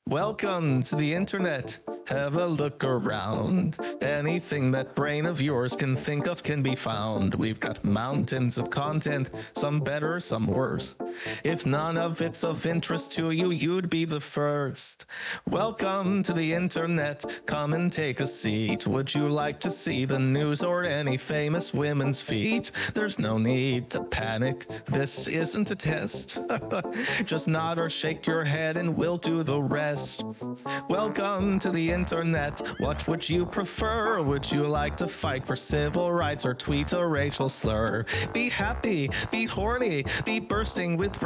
Welcome to the internet. Have a look around. Anything that brain of yours can think of can be found. We've got mountains of content, some better, some worse. If none of it's of interest to you, you'd be the first. Welcome to the internet. Come and take a seat. Would you like to see the news or any famous women's feet? There's no need to panic. This isn't a test. Just nod or shake your head and we'll do the rest. Welcome to the internet. What would you prefer? Would you like to fight for civil rights or tweet a racial slur? Be happy, be horny, be bursting with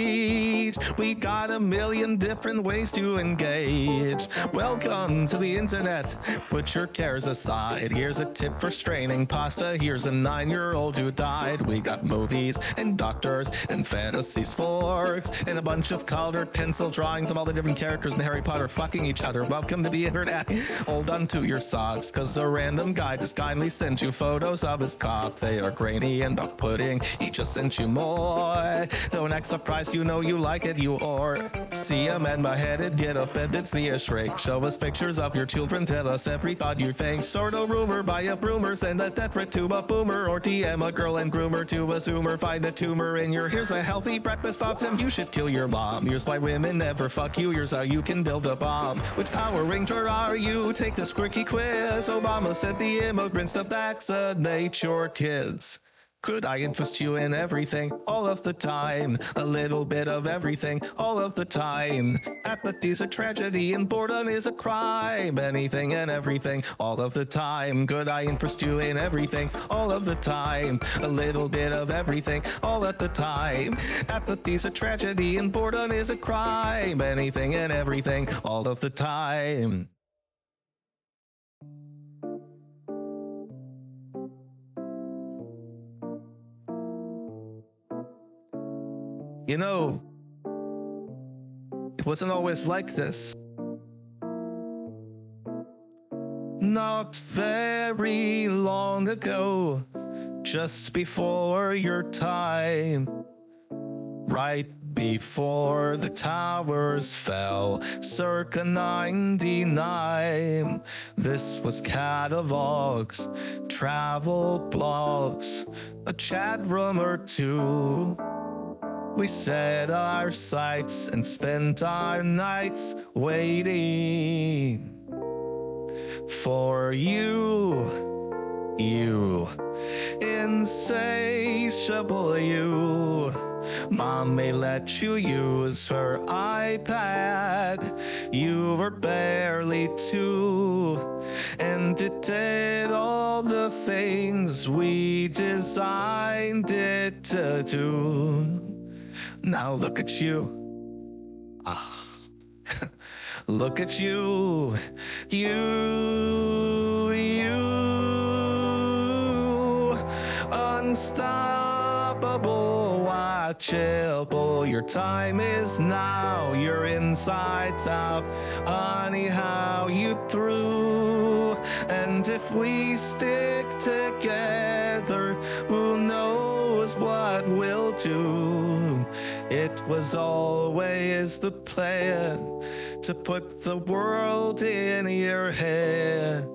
rage. We got a million different ways to engage. Welcome to the internet. Put your cares aside. Here's a tip for straining pasta. Here's a 9-year-old who died. We got movies and doctors and fantasy sports and a bunch of colored pencil drawings of all the different characters in Harry Potter fucking each other. Welcome to the internet. Hold on to your socks, cause a random guy just kindly sent you photos of his cock. They are grainy and off-putting. He just sent you more. Don't act surprised, you know you like it, you or see a man beheaded, get offended, see a shrink. Show us pictures of your children, tell us every thought you think. Sort a rumor by a broomer, send a death threat to a boomer, or DM a girl and groomer to a zoomer. Find a tumor in your here's a healthy breakfast thoughts and you should kill your mom. Here's why women never fuck you, here's how you can build a bomb. Which Power Ranger are you? Take this quirky quiz. Obama said the immigrants to vaccinate your kids. Could I interest you in everything, all of the time? A little bit of everything, all of the time. Apathy's a tragedy and boredom is a crime. Anything and everything, all of the time. Could I interest you in everything, all of the time? A little bit of everything, all of the time. Apathy's a tragedy and boredom is a crime. Anything and everything, all of the time. You know, it wasn't always like this. Not very long ago, just before your time, right before the towers fell, circa 99. This was catalogs, travel blogs, a chat room or two. We set our sights and spent our nights waiting for you, insatiable you. Mom may let you use her iPad. You were barely 2, and it did all the things we designed it to do. Now look at you. Look at you. You. Unstoppable, watchable. Your time is now. Your insides out. Honey, how you through. And if we stick together, who knows what we'll do. It was always the plan to put the world in your head.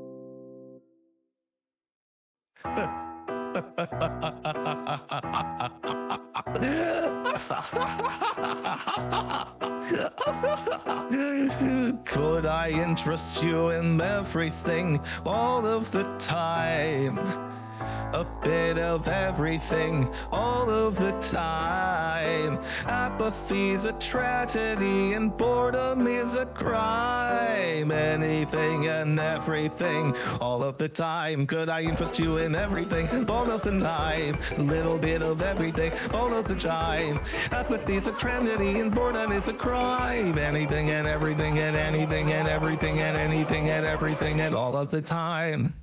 Could I interest you in everything, all of the time? A bit of everything, all of the time. Apathy's a tragedy and boredom is a crime. Anything and everything, all of the time. Could I interest you in everything, all of the time? A little bit of everything, all of the time. Apathy's a tragedy and boredom is a crime. Anything and everything and anything and everything and anything and everything and all of the time.